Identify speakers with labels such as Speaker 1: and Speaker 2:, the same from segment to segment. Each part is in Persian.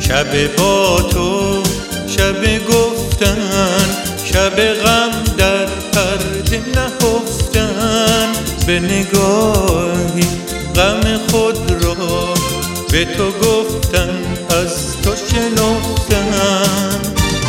Speaker 1: شب با تو، شب گفتن، شب غم در پرده نهفتن. به نگاهی غم خود را به تو گفتن، از تو شنفتن.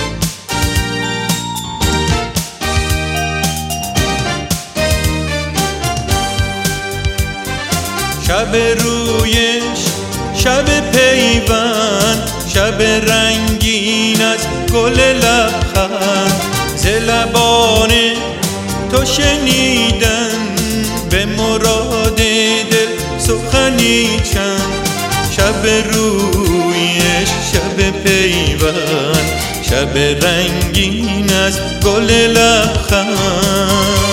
Speaker 1: شب رویش، شب پیوند، شب رنگین از گل لبخند. ز لبان تو شنیدن به مراد دل سخنی چند. شب رویش، شب پیوند، شب رنگین از گل لبخند.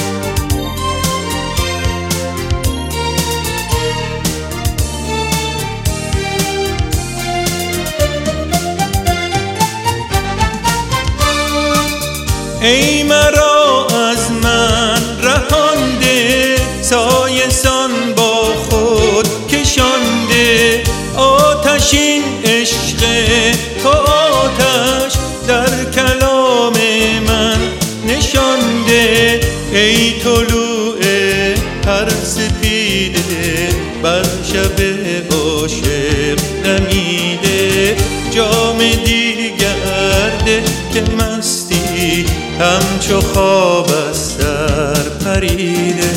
Speaker 1: ای مرا از من رهانده، سایه سان با خود کشانده. آتشین عشق تو آتش در کلام من نشانده. ای طلوع هر سپیده بر شب عاشق دمیده. جام دیگر ده که مستی همچو خواب از سر پریده.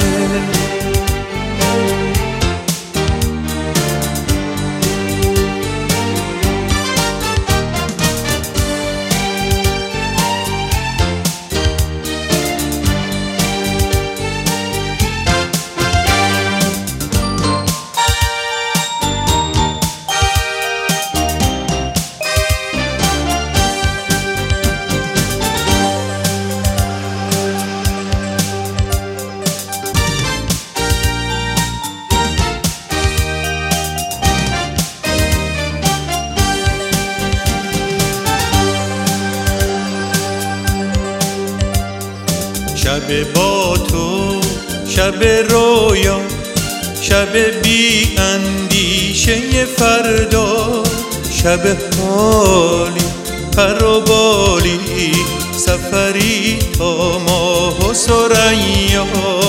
Speaker 1: شب با تو، شب رویا، شب بی اندیشه فردا. شب حالی پر و بالی، سفری تا ماه و ثریا.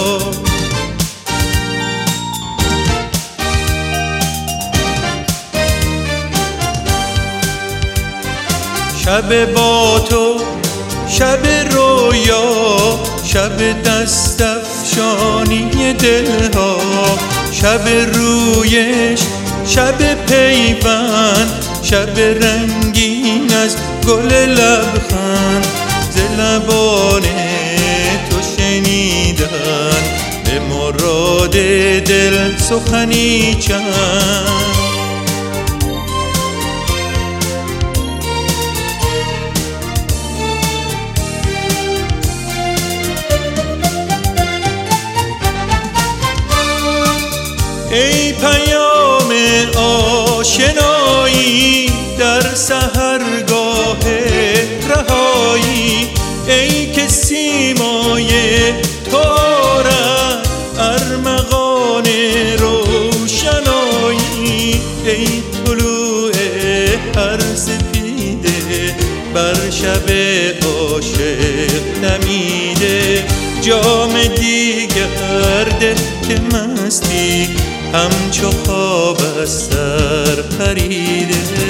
Speaker 1: شب با تو، شب رویا، شب دست افشانی دلها. شب رویش، شب پیوند، شب رنگین از گل لبخند. ز لبان تو شنیدن به مراد دل سخنی چند. ای پیام آشنایی در سحرگاه رهایی. ای که سیمای تو آرد ارمغان روشنایی. ای طلوع هر سپیده بر شب عاشق دمیده. جام دیگر ده که مستی همچو خواب از سر پریده.